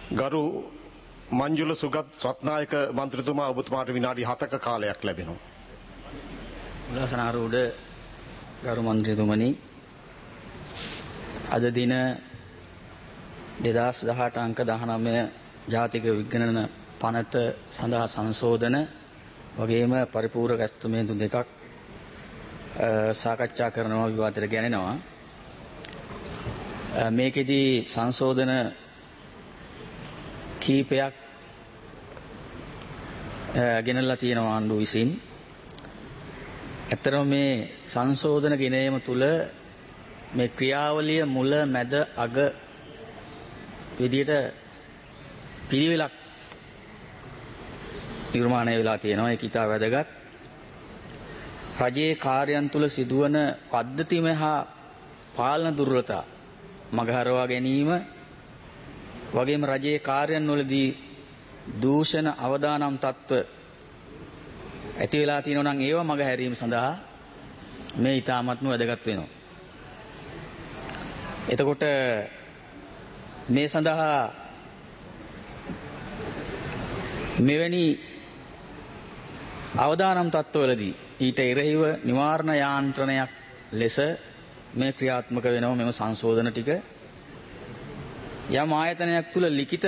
ගරු මංජුල සුගත් රත්නායක මන්ත්‍රීතුමා ඔබතුමාට විනාඩි 7ක කාලයක් ලැබෙනවා. උල්ලාසනාරූඪ ගරු මන්ත්‍රීතුමනි, අද දින 2018 අංක 19 ජාතික විගණන පනත සඳහා සංශෝධන වගේම පරිපූර්ණ ඇස්තමේන්තු දෙකක් සාකච්ඡා කරනවා, විවාදයට ගැනෙනවා. මේකෙදී සංශෝධන කීපයක් ගෙනල්ලා තියෙනවා ආණ්ඩුව විසින්. ඇත්තටම මේ සංශෝධන ගෙනීම තුළ මේ ක්‍රියාවලිය මුල මැද අග විදියට පිළිවෙලක් නිර්මාණය වෙලා තියෙනවා. ඒක ඉතා වැදගත්. රජයේ කාර්යයන් තුළ සිදුවන පද්ධතිමය හා පාලන දුර්වලතා මගහරවා ගැනීම වගේම රජයේ කාර්යයන් වලදී දූෂණ අවදානම් තත්ත්ව ඇති වෙලා තියෙනවා නම් ඒවා මගහැරීම සඳහා මේ ඉතාමත්ම වැදගත් වෙනවා. එතකොට මේ සඳහා මෙවැනි අවදානම් තත්ත්වවලදී ඊට එරෙහිව නිවාරණ යාන්ත්‍රණයක් ලෙස මේ ක්‍රියාත්මක වෙනවා මෙම සංශෝධන ටික. යම් ආයතනයක් තුල ලිඛිත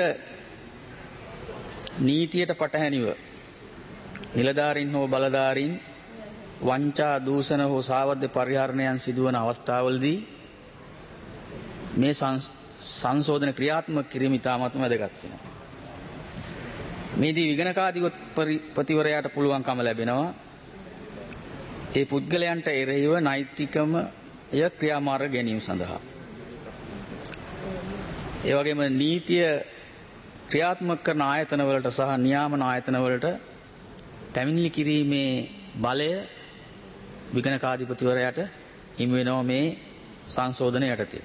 නීතියට පටහැනිව නිලධාරීන් හෝ බලධාරීන් වංචා දූෂණ හෝ සාවද්‍ය පරිහරණයන් සිදුවන අවස්ථාවලදී මේ සංශෝධන ක්‍රියාත්මක කිරීම ඉතාමත්ම වැදගත් වෙනවා. මේදී විගණකාධිපතිවරයාට පුළුවන්කම ලැබෙනවා ඒ පුද්ගලයන්ට එරෙහිව නෛතිකමය ක්‍රියාමාර්ග ගැනීම සඳහා. ඒ වගේම නීතිය ක්‍රියාත්මක කරන ආයතනවලට සහ නියාමන ආයතනවලට පැමිණිලි කිරීමේ බලය විගණකාධිපතිවරයාට හිමි වෙනවා මේ සංශෝධනය යටතේ.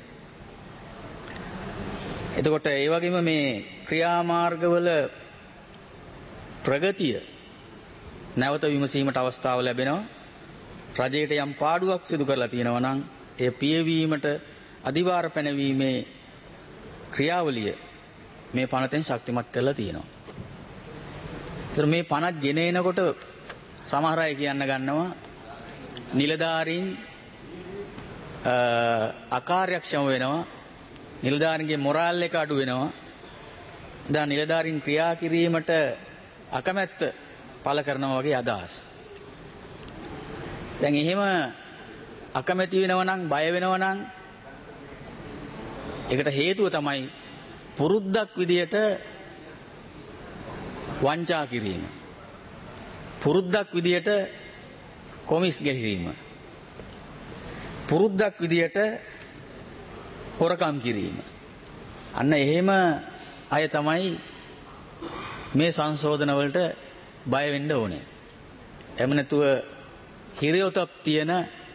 එතකොට ඒ වගේම මේ ක්‍රියාමාර්ගවල ප්‍රගතිය නැවත විමසීමට අවස්ථාව ලැබෙනවා. රජයට යම් පාඩුවක් සිදු කරලා තියෙනවා නම් ඒ පියවීමට අධිභාර පැනවීමේ ක්‍රියාවලිය මේ පනතෙන් ශක්තිමත් කරලා තියෙනවා. ඒතර මේ පනත් ගෙන එනකොට සමහර අය කියන්න ගන්නවා නිලධාරීන් අකාර්යක්ෂම වෙනවා, නිලධාරීන්ගේ මොරාල් එක අඩු වෙනවා. දැන් නිලධාරීන් ක්‍රියා කිරීමට අකමැත්ත පළ කරනවා වගේ අදහස්. දැන් එහෙම අකමැති වෙනවා නම්, බය වෙනවා නම් ඒකට හේතුව තමයි පුරුද්දක් විදියට වංචා කිරීම, පුරුද්දක් විදියට කොමිස් ගැහිීම, පුරුද්දක් විදියට හොරකම් කිරීම. අන්න එහෙම අය තමයි මේ සංශෝධන වලට බය වෙන්න ඕනේ. එහෙම නැතුව හිරියොතක් තියෙන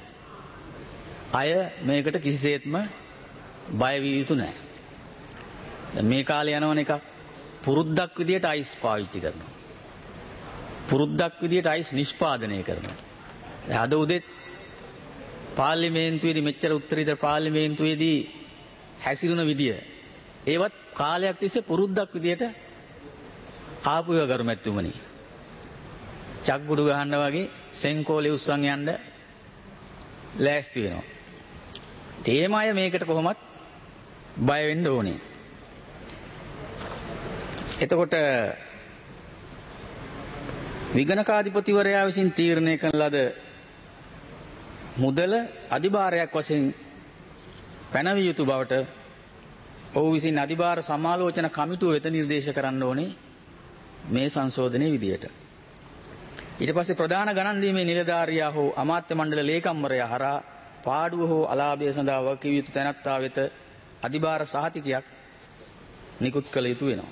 අය මේකට කිසිසේත්ම බය විය යුතු නැහැ. මේ කාලේ යනවන එක පුරුද්දක් විදියට අයිස් පාවිච්චි කරනවා, පුරුද්දක් විදියට අයිස් නිෂ්පාදනය කරනවා. අද උදේ පාර්ලිමේන්තුවේදී මෙච්චර උත්තරීතර පාර්ලිමේන්තුවේදී හැසිරුණ විදිය ඒවත් කාලයක් තිස්සේ පුරුද්දක් විදියට ආපු ඒවා ගරුමැතිතුමනි. චක්කුඩු ගහන්න වගේ සෙන්කෝලේ උස්සන් යන්න ලෑස්ති වෙනවා. තේමය මේකට කොහොමත් බය වෙන්න ඕනේ. එතකොට විගණකාධිපතිවරයා විසින් තීරණය කරන ලද මුදල අධිභාරයක් වශයෙන් පැනවිය යුතු බවට ඔහු විසින් අධිභාර සමාලෝචන කමිටුව වෙත නිර්දේශ කරන්න ඕනේ මේ සංශෝධනයේ විදියට. ඊට පස්සේ ප්‍රධාන ගණන් දීමේ නිලධාරියා හෝ අමාත්‍ය මණ්ඩල ලේකම්වරයා හරහා පාඩුව හෝ අලාභය සඳහා වකිය යුතු තැනැත්තා වෙත අධිභාර සහතිකයක් නිකුත් කළ යුතු වෙනවා.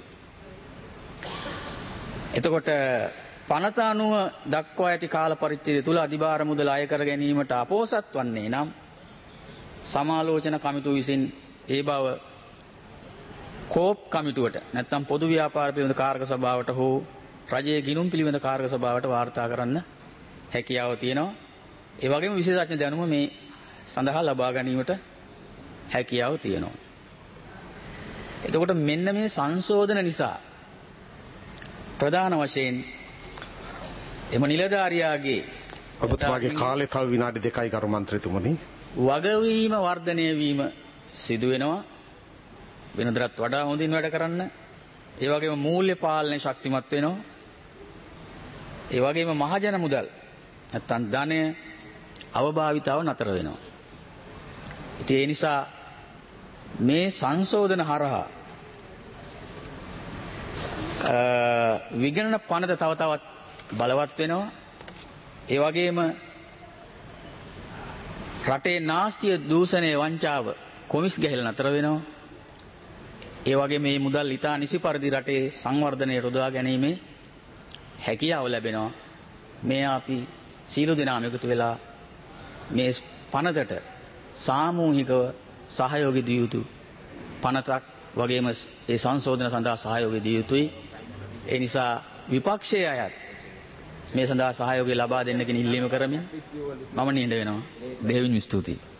එතකොට පනත අනුව දක්වා ඇති කාල පරිච්ඡේදය තුල අධිභාර මුදල අය කර ගැනීමට අපොහසත් වන්නේ නම් සමාලෝචන කමිටුව විසින් ඒ බව කෝප් කමිටුවට නැත්නම් පොදු ව්‍යාපාර පිළිබඳ කාර්ක සභාවට හෝ රජයේ ගිණුම් පිළිබඳ කාර්ක සභාවට වාර්තා කරන්න හැකියාව තියෙනවා. ඒ වගේම විශේෂඥ දැනුම මේ සඳහා ලබා ගැනීමට හැකියාව තියෙනවා. එතකොට මෙන්න මේ සංශෝධන නිසා ප්‍රධාන වශයෙන් එම නිලධාරියාගේ ඔබතුමාගේ කාලය තව විනාඩි 2යි ගරු මන්ත්‍රීතුමනි. වගවීම වර්ධනය වීම සිදු වෙනවා. වෙනදටත් වඩා හොඳින් වැඩ කරන්න. ඒ වගේම මූල්‍ය පාලනය ශක්තිමත් වෙනවා. ඒ වගේම මහජන මුදල් නැත්තම් ධනය අවභාවිතාව නතර වෙනවා. ඉතින් ඒ නිසා මේ සංශෝධන හරහා විගණන පනත තව තවත් බලවත් වෙනවා. ඒ වගේම රටේ නාස්තිය දූෂණය වංචාව කොමිස් ගැහිලා නතර වෙනවා. ඒ වගේ මේ මුදල් ඉතා නිසි පරිදි රටේ සංවර්ධනයේ යොදවා ගැනීමේ හැකියාව ලැබෙනවා. මේ අපි සීල දෙනාම එකතු වෙලා මේ පනතට සාමූහිකව සහයෝගය දිය යුතු පනතක් වගේම ඒ සංශෝධන සඳහා සහයෝගය දිය යුතුයි. ඒ නිසා විපක්ෂයේ අයත් මේ සඳහා සහයෝගය ලබා දෙන්න කියන ඉල්ලීම කරමින් මම නිහඬ වෙනවා. දෙවියන් ස්තුතියි.